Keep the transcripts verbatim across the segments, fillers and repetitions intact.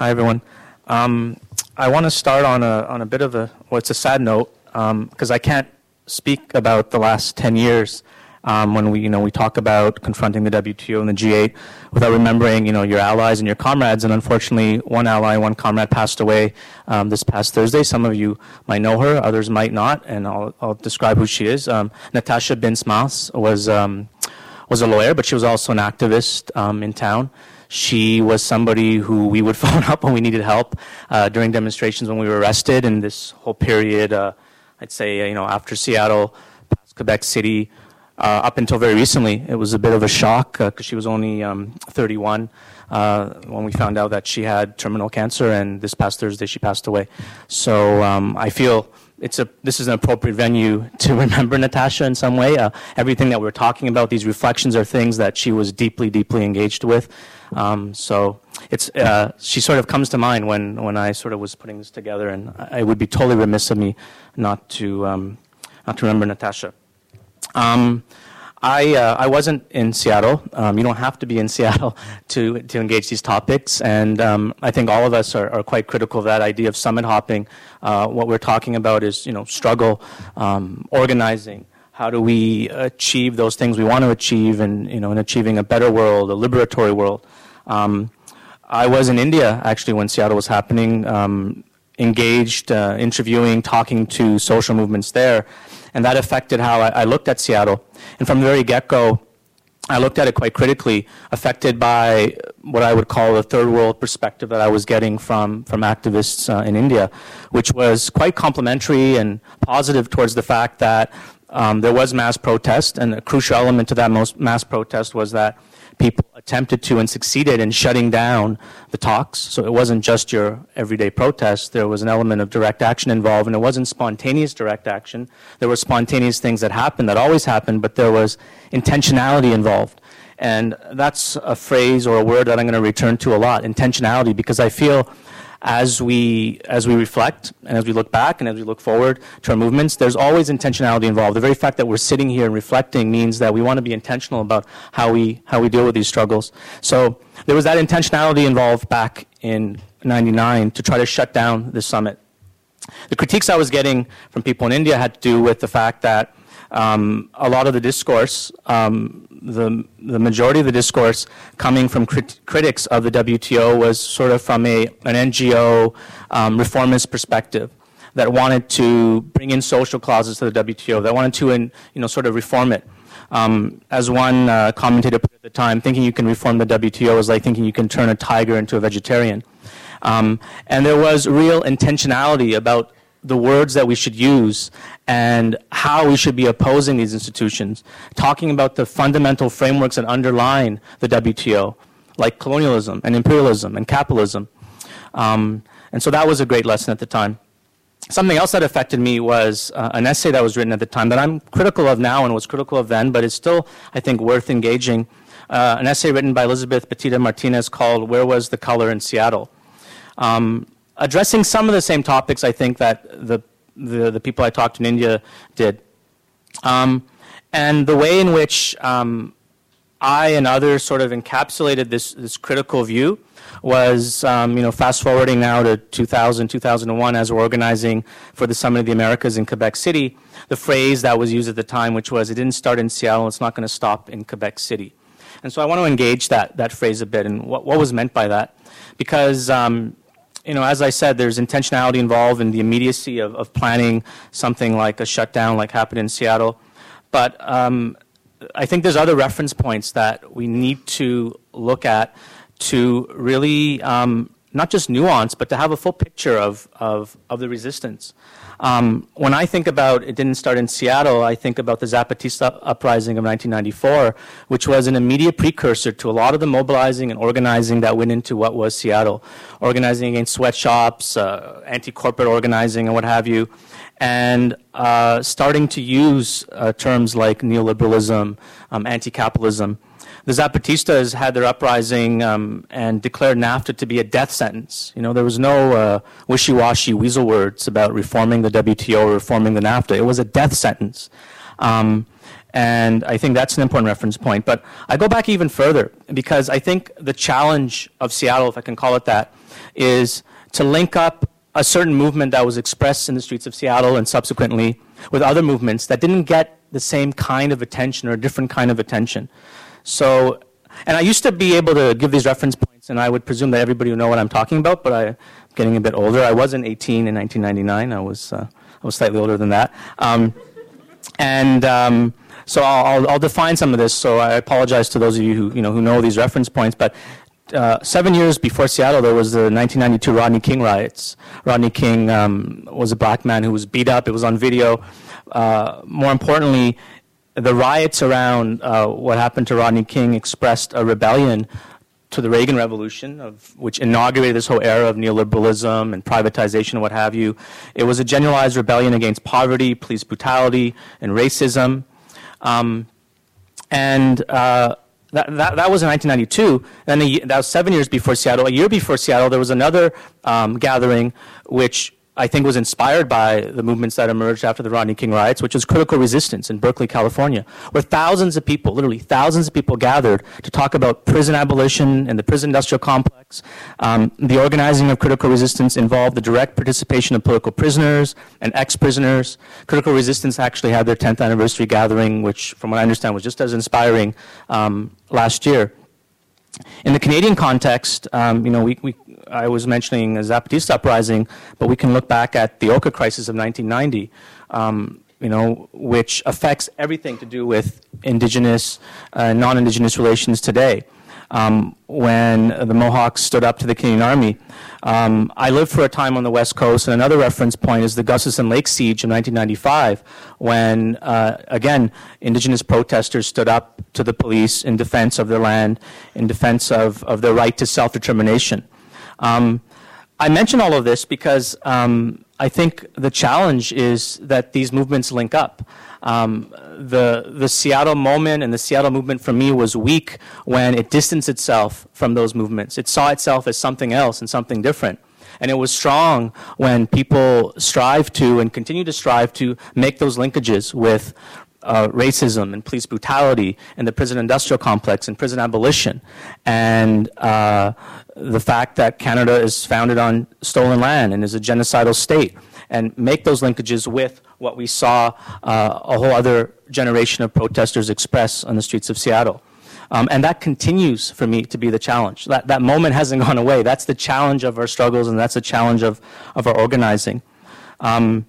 Hi, everyone. Um, I want to start on a on a bit of a well, it's a sad note because um, I can't speak about the last ten years um, when we you know we talk about confronting the W T O and the G eight without remembering you know your allies and your comrades. And unfortunately, one ally, one comrade passed away um, this past Thursday. Some of you might know her, others might not, and I'll I'll describe who she is. Um, Natasha Bin-Smas was um, was a lawyer, but she was also an activist um, in town. She was somebody who we would phone up when we needed help uh, during demonstrations when we were arrested. And this whole period, uh, I'd say, you know, after Seattle, past Quebec City, uh, up until very recently, it was a bit of a shock because uh, she was only um, thirty-one uh, when we found out that she had terminal cancer. And this past Thursday, she passed away. So um, I feel it's a this is an appropriate venue to remember Natasha in some way. Uh, everything that we're talking about, these reflections, are things that she was deeply, deeply engaged with. Um, so it's uh, she sort of comes to mind when, when I sort of was putting this together, and I, it would be totally remiss of me not to um, not to remember Natasha. Um, I uh, I wasn't in Seattle. Um, you don't have to be in Seattle to to engage these topics, and um, I think all of us are, are quite critical of that idea of summit hopping. Uh, what we're talking about is you know struggle, um, organizing. How do we achieve those things we want to achieve, and you know, in achieving a better world, a liberatory world? Um, I was in India actually when Seattle was happening, um, engaged, uh, interviewing, talking to social movements there, and that affected how I, I looked at Seattle. And from the very get-go, I looked at it quite critically, affected by what I would call the third world perspective that I was getting from, from activists uh, in India, which was quite complimentary and positive towards the fact that um, there was mass protest, and a crucial element to that most mass protest was that people attempted to and succeeded in shutting down the talks. So it wasn't just your everyday protest. There was an element of direct action involved, and it wasn't spontaneous direct action. There were spontaneous things that happened, that always happened, but there was intentionality involved. And that's a phrase or a word that I'm going to return to a lot, intentionality, because I feel as we as we reflect and as we look back and as we look forward to our movements, there's always intentionality involved. The very fact that we're sitting here and reflecting means that we want to be intentional about how we how we deal with these struggles. So there was that intentionality involved back in ninety-nine to try to shut down this summit. The critiques I was getting from people in India had to do with the fact that um, a lot of the discourse, um, the the majority of the discourse coming from crit critics of the W T O was sort of from a an N G O um, reformist perspective that wanted to bring in social clauses to the W T O, that wanted to in, you know sort of reform it. Um, as one uh, commentator put at the time, thinking you can reform the W T O is like thinking you can turn a tiger into a vegetarian. Um, and there was real intentionality about the words that we should use and how we should be opposing these institutions, talking about the fundamental frameworks that underline the W T O, like colonialism and imperialism and capitalism. Um, and so that was a great lesson at the time. Something else that affected me was uh, an essay that was written at the time that I'm critical of now and was critical of then, but it's still, I think, worth engaging. Uh, an essay written by Elizabeth Petita Martinez called "Where Was the Color in Seattle?" Um, addressing some of the same topics, I think, that the, the, the people I talked to in India did. Um, and the way in which um, I and others sort of encapsulated this, this critical view was, um, you know, fast forwarding now to two thousand, two thousand one, as we're organizing for the Summit of the Americas in Quebec City, the phrase that was used at the time, which was, it didn't start in Seattle, it's not going to stop in Quebec City. And so I want to engage that, that phrase a bit and what, what was meant by that. Because, um, you know, as I said, there's intentionality involved in the immediacy of, of planning something like a shutdown like happened in Seattle. But um, I think there's other reference points that we need to look at to really um, not just nuance, but to have a full picture of, of, of the resistance. Um, when I think about it didn't start in Seattle, I think about the Zapatista uprising of nineteen ninety-four, which was an immediate precursor to a lot of the mobilizing and organizing that went into what was Seattle. Organizing against sweatshops, uh, anti-corporate organizing and what have you, and uh, starting to use uh, terms like neoliberalism, um, anti-capitalism. The Zapatistas had their uprising um, and declared NAFTA to be a death sentence. You know, there was no uh, wishy-washy weasel words about reforming the W T O or reforming the NAFTA. It was a death sentence. Um, and I think that's an important reference point. But I go back even further because I think the challenge of Seattle, if I can call it that, is to link up a certain movement that was expressed in the streets of Seattle and subsequently with other movements that didn't get the same kind of attention or a different kind of attention. So, and I used to be able to give these reference points, and I would presume that everybody would know what I'm talking about, but I'm getting a bit older. I wasn't eighteen in nineteen ninety-nine. I was, uh, I was slightly older than that. Um, and um, so I'll, I'll define some of this, so I apologize to those of you who, you know, who know these reference points, but Uh, seven years before Seattle, there was the nineteen ninety-two Rodney King riots. Rodney King um, was a black man who was beat up. It was on video. Uh, more importantly, the riots around uh, what happened to Rodney King expressed a rebellion to the Reagan Revolution, of, which inaugurated this whole era of neoliberalism and privatization and what have you. It was a generalized rebellion against poverty, police brutality, and racism. Um, and uh, That, that, that was in nineteen ninety-two, and a, that was seven years before Seattle. A year before Seattle, there was another um, gathering which I think was inspired by the movements that emerged after the Rodney King riots, which was Critical Resistance in Berkeley, California, where thousands of people, literally thousands of people gathered to talk about prison abolition and the prison industrial complex. Um, the organizing of Critical Resistance involved the direct participation of political prisoners and ex-prisoners. Critical Resistance actually had their tenth anniversary gathering, which, from what I understand, was just as inspiring um, last year. In the Canadian context, um, you know, we, we, I was mentioning a Zapatista uprising, but we can look back at the Oka crisis of nineteen ninety, um, you know, which affects everything to do with indigenous, uh, non-indigenous relations today. Um, when the Mohawks stood up to the Canadian Army. Um, I lived for a time on the West Coast, and another reference point is the Gustavson Lake siege of nineteen ninety-five, when, uh, again, indigenous protesters stood up to the police in defense of their land, in defense of, of their right to self-determination. Um, I mention all of this because um, I think the challenge is that these movements link up. Um, the, the Seattle moment and the Seattle movement for me was weak when it distanced itself from those movements. It saw itself as something else and something different. And it was strong when people strive to and continue to strive to make those linkages with uh, racism and police brutality and the prison industrial complex and prison abolition and uh, the fact that Canada is founded on stolen land and is a genocidal state, and make those linkages with what we saw uh, a whole other generation of protesters express on the streets of Seattle. Um, and that continues for me to be the challenge. That, that moment hasn't gone away. That's the challenge of our struggles, and that's the challenge of, of our organizing. Um,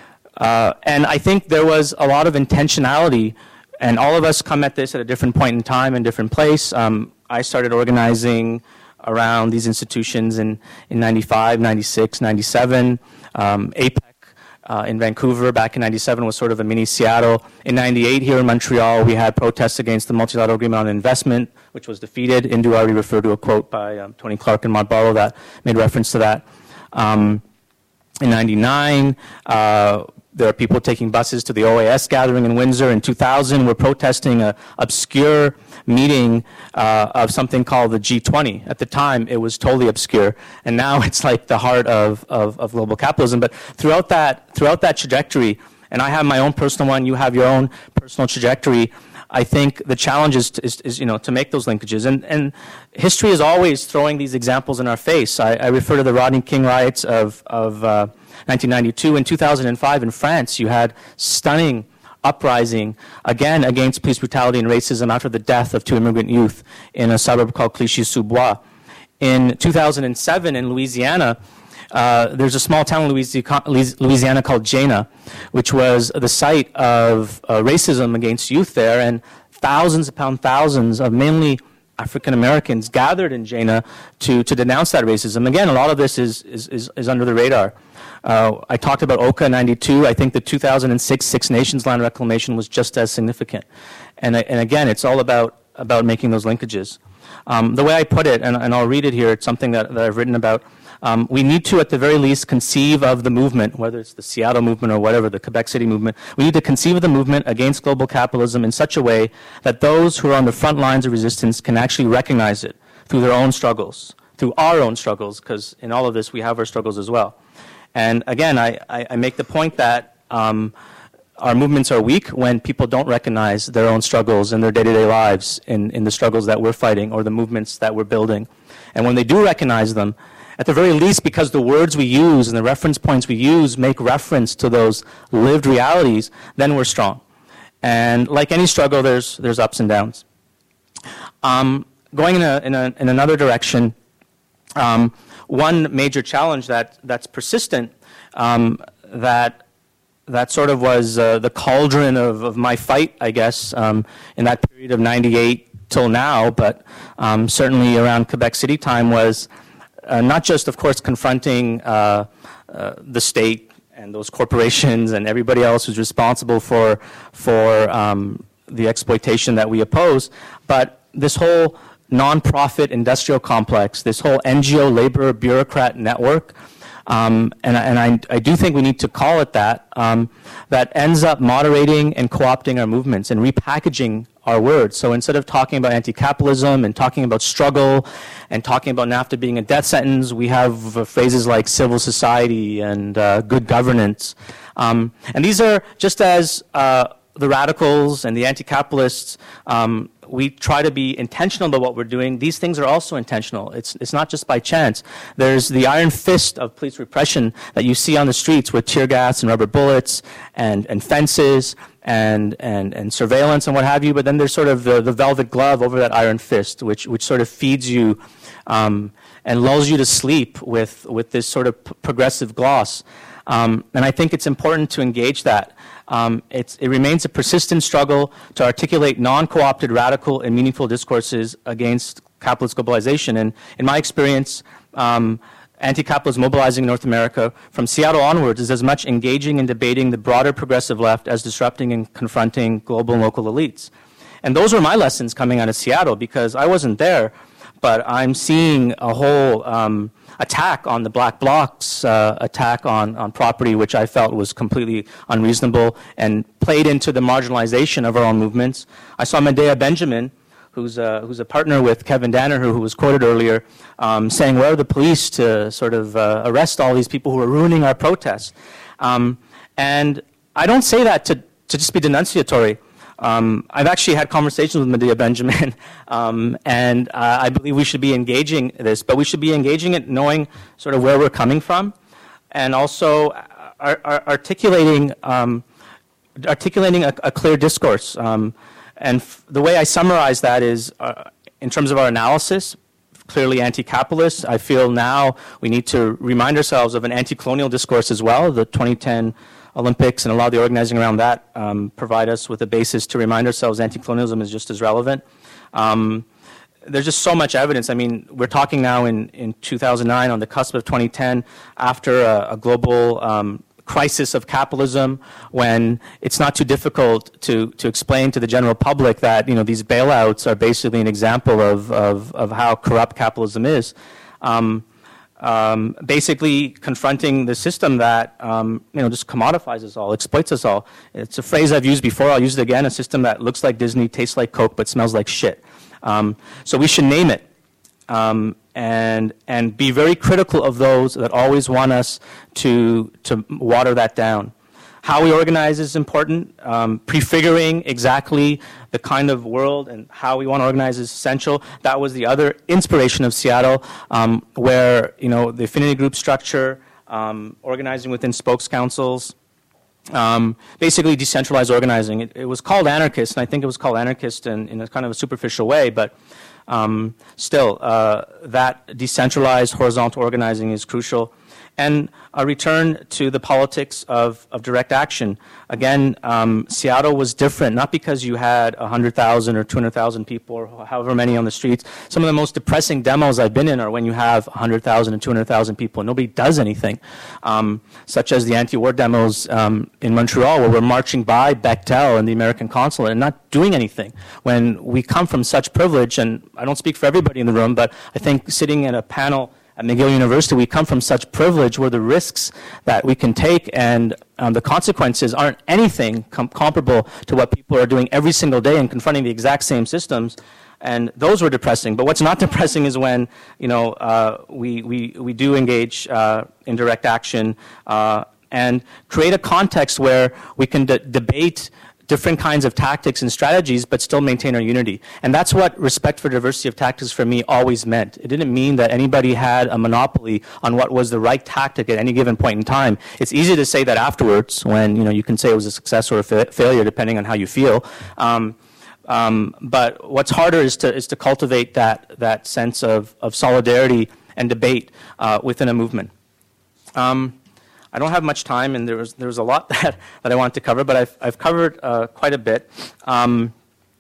uh, and I think there was a lot of intentionality, and all of us come at this at a different point in time and different place. Um, I started organizing around these institutions in, in ninety-five, ninety-six, ninety-seven. Um, A P E C uh, in Vancouver back in ninety-seven was sort of a mini Seattle. In ninety-eight here in Montreal, we had protests against the Multilateral Agreement on Investment, which was defeated. Indu already referred to a quote by um, Tony Clark and Maud Barlow that made reference to that. Um, in ninety-nine, uh, there are people taking buses to the O A S gathering in Windsor. In two thousand, we're protesting an obscure meeting uh, of something called the G twenty. At the time, it was totally obscure, and now it's like the heart of, of, of global capitalism. But throughout that, throughout that trajectory, and I have my own personal one, you have your own personal trajectory, I think the challenge is, to, is, is you know, to make those linkages. And, and history is always throwing these examples in our face. I, I refer to the Rodney King riots of, of uh, nineteen ninety-two. In two thousand five in France, you had stunning uprising, again, against police brutality and racism after the death of two immigrant youth in a suburb called Clichy-sous-Bois. In two thousand seven in Louisiana, uh, there's a small town in Louisiana called Jena, which was the site of uh, racism against youth there, and thousands upon thousands of mainly African Americans gathered in Jena to, to denounce that racism. Again, a lot of this is, is, is, is under the radar. Uh, I talked about Oka in ninety-two. I think the two thousand six Six Nations land reclamation was just as significant. And, and again, it's all about, about making those linkages. Um, the way I put it, and, and I'll read it here, it's something that, that I've written about, um, we need to, at the very least, conceive of the movement, whether it's the Seattle movement or whatever, the Quebec City movement, we need to conceive of the movement against global capitalism in such a way that those who are on the front lines of resistance can actually recognize it through their own struggles, through our own struggles, because in all of this we have our struggles as well. And again, I, I, I make the point that um, our movements are weak when people don't recognize their own struggles in their day-to-day lives, in, in the struggles that we're fighting or the movements that we're building. And when they do recognize them at the very least, because the words we use and the reference points we use make reference to those lived realities, then we're strong. And like any struggle, there's, there's ups and downs. Um, going in, a, in, a, in another direction, um, one major challenge that, that's persistent, um, that, that sort of was uh, the cauldron of, of my fight, I guess, um, in that period of ninety-eight till now, but um, certainly around Quebec City time, was uh, not just, of course, confronting uh, uh, the state and those corporations and everybody else who's responsible for, for um, the exploitation that we oppose, but this whole nonprofit industrial complex, this whole N G O labor bureaucrat network, um, and, and I, I do think we need to call it that, um, that ends up moderating and co-opting our movements and repackaging our words. So instead of talking about anti-capitalism and talking about struggle and talking about NAFTA being a death sentence, we have uh, phrases like civil society and uh, good governance. Um, and these are just as uh, the radicals and the anti-capitalists, um, we try to be intentional about what we're doing. These things are also intentional. It's, it's not just by chance. There's the iron fist of police repression that you see on the streets with tear gas and rubber bullets and, and fences and, and, and surveillance and what have you, but then there's sort of the, the velvet glove over that iron fist, which, which sort of feeds you um, and lulls you to sleep with, with this sort of p- progressive gloss. Um, and I think it's important to engage that. Um, it's, it remains a persistent struggle to articulate non-co-opted, radical, and meaningful discourses against capitalist globalization. And in my experience, um, anti-capitalist mobilizing in North America from Seattle onwards is as much engaging and debating the broader progressive left as disrupting and confronting global and local elites. And those were my lessons coming out of Seattle, because I wasn't there, but I'm seeing a whole um, attack on the black blocs, uh, attack on, on property, which I felt was completely unreasonable and played into the marginalization of our own movements. I saw Medea Benjamin, who's a, who's a partner with Kevin Danaher, who was quoted earlier, um, saying, where are the police to sort of uh, arrest all these people who are ruining our protests? Um, and I don't say that to, to just be denunciatory. Um, I've actually had conversations with Medea Benjamin, um, and uh, I believe we should be engaging this, but we should be engaging it knowing sort of where we're coming from, and also ar- ar- articulating um, articulating a, a clear discourse. Um, and f- the way I summarize that is, uh, in terms of our analysis, clearly anti-capitalist. I feel now we need to remind ourselves of an anti-colonial discourse as well. The twenty ten Olympics and a lot of the organizing around that um, provide us with a basis to remind ourselves anti-colonialism is just as relevant. Um, there's just so much evidence. I mean, we're talking now in, in two thousand nine, on the cusp of twenty ten, after a, a global um, crisis of capitalism, when it's not too difficult to, to explain to the general public that, you know, these bailouts are basically an example of, of, of how corrupt capitalism is. Um, Um, basically confronting the system that um, you know, just commodifies us all, exploits us all. It's a phrase I've used before. I'll use it again. A system that looks like Disney, tastes like Coke, but smells like shit. Um, so we should name it um, and and be very critical of those that always want us to to water that down. How we organize is important. Um, prefiguring exactly the kind of world and how we want to organize is essential. That was the other inspiration of Seattle, um, where, you know, the affinity group structure, um, organizing within spokes councils, um, basically decentralized organizing. It, it was called anarchist, and I think it was called anarchist in, in a kind of a superficial way, but um, still, uh, that decentralized horizontal organizing is crucial. And a return to the politics of, of direct action. Again, um, Seattle was different, not because you had one hundred thousand or two hundred thousand people or however many on the streets. Some of the most depressing demos I've been in are when you have one hundred thousand and two hundred thousand people and nobody does anything, um, such as the anti-war demos um, in Montreal, where we're marching by Bechtel and the American consulate and not doing anything. When we come from such privilege, and I don't speak for everybody in the room, but I think sitting in a panel at McGill University, we come from such privilege where the risks that we can take and um, the consequences aren't anything com- comparable to what people are doing every single day and confronting the exact same systems. And those were depressing. But what's not depressing is when, you know, uh, we, we, we do engage uh, in direct action uh, and create a context where we can de- debate different kinds of tactics and strategies, but still maintain our unity. And that's what respect for diversity of tactics for me always meant. It didn't mean that anybody had a monopoly on what was the right tactic at any given point in time. It's easy to say that afterwards, when you know you can say it was a success or a fa failure, depending on how you feel. Um, um, but what's harder is to is to cultivate that that sense of of solidarity and debate uh, within a movement. Um, I don't have much time, and there was there was a lot that, that I wanted to cover, but I've I've covered uh, quite a bit. Um,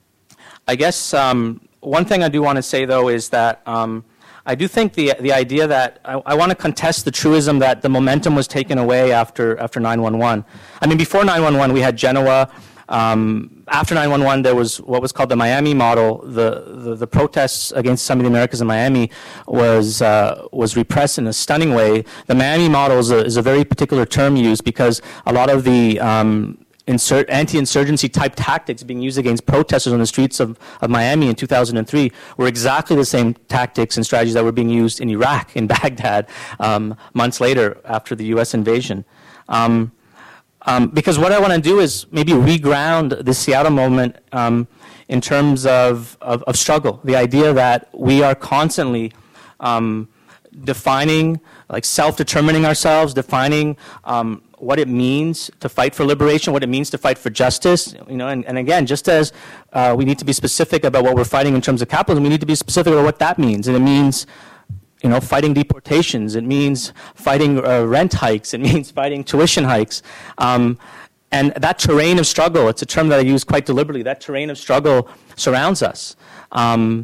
I guess um, one thing I do want to say though is that um, I do think the the idea that I, I want to contest the truism that the momentum was taken away after after nine one one. I mean, before nine one one, we had Genoa. Um, after nine one one, there was what was called the Miami model. The, the, the protests against some of the Americas in Miami was, uh, was repressed in a stunning way. The Miami model is a, is a very particular term used because a lot of the um, insur anti-insurgency type tactics being used against protesters on the streets of, of Miami in two thousand three were exactly the same tactics and strategies that were being used in Iraq, in Baghdad, um, months later after the U S invasion. Um, Um, because what I want to do is maybe reground the Seattle movement um, in terms of, of, of struggle. The idea that we are constantly um, defining, like self-determining ourselves, defining um, what it means to fight for liberation, what it means to fight for justice. You know, and, and again, just as uh, we need to be specific about what we're fighting in terms of capitalism, we need to be specific about what that means. And it means you know, fighting deportations. It means fighting uh, rent hikes. It means fighting tuition hikes. Um, and that terrain of struggle, it's a term that I use quite deliberately, that terrain of struggle surrounds us. Um,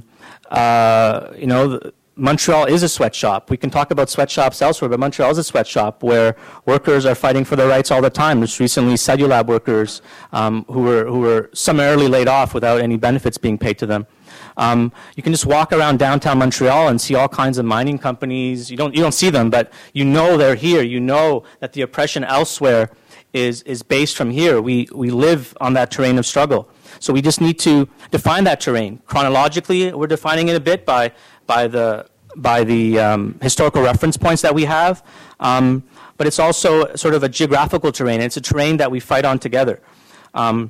uh, you know, the, Montreal is a sweatshop. We can talk about sweatshops elsewhere, but Montreal is a sweatshop where workers are fighting for their rights all the time. There's recently Cellulab workers um, who were who were summarily laid off without any benefits being paid to them. Um, you can just walk around downtown Montreal and see all kinds of mining companies. You don't you don't see them, but you know they're here. You know that the oppression elsewhere is is based from here. We we live on that terrain of struggle. So we just need to define that terrain. Chronologically, we're defining it a bit by by the by the um, historical reference points that we have, um, but it's also sort of a geographical terrain. It's a terrain that we fight on together. Um,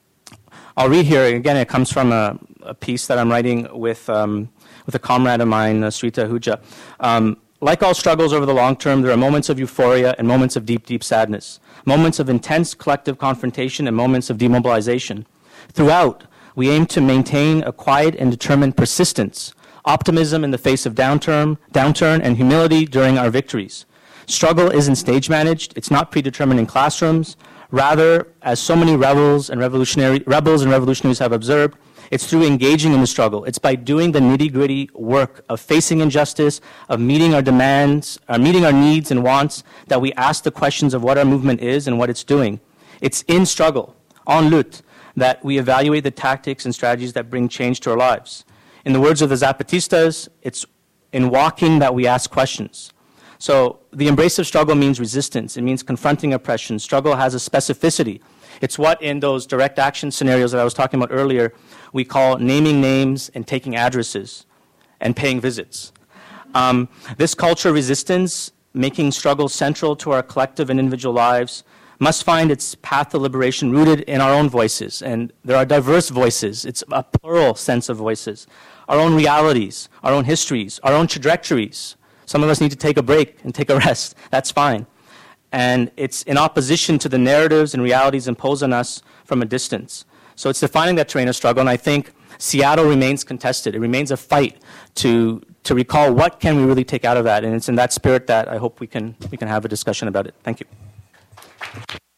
I'll read here again. It comes from a, a piece that I'm writing with um, with a comrade of mine, uh, Srita Ahuja. Um, like all struggles over the long term, there are moments of euphoria and moments of deep, deep sadness, moments of intense collective confrontation and moments of demobilization. Throughout, we aim to maintain a quiet and determined persistence, optimism in the face of downturn, downturn and humility during our victories. Struggle isn't stage managed. It's not predetermined in classrooms. Rather, as so many rebels and revolutionary rebels and revolutionaries have observed, it's through engaging in the struggle. It's by doing the nitty-gritty work of facing injustice, of meeting our demands, uh, meeting our needs and wants, that we ask the questions of what our movement is and what it's doing. It's in struggle, en lutte, that we evaluate the tactics and strategies that bring change to our lives. In the words of the Zapatistas, it's in walking that we ask questions. So the embrace of struggle means resistance. It means confronting oppression. Struggle has a specificity. It's what in those direct action scenarios that I was talking about earlier, we call naming names and taking addresses and paying visits. Um, this culture of resistance, making struggle central to our collective and individual lives, must find its path to liberation rooted in our own voices. And there are diverse voices. It's a plural sense of voices. Our own realities, our own histories, our own trajectories. Some of us need to take a break and take a rest. That's fine. And it's in opposition to the narratives and realities imposed on us from a distance. So it's defining that terrain of struggle, and I think Seattle remains contested. It remains a fight to to recall what can we really take out of that, and it's in that spirit that I hope we can we can have a discussion about it. Thank you.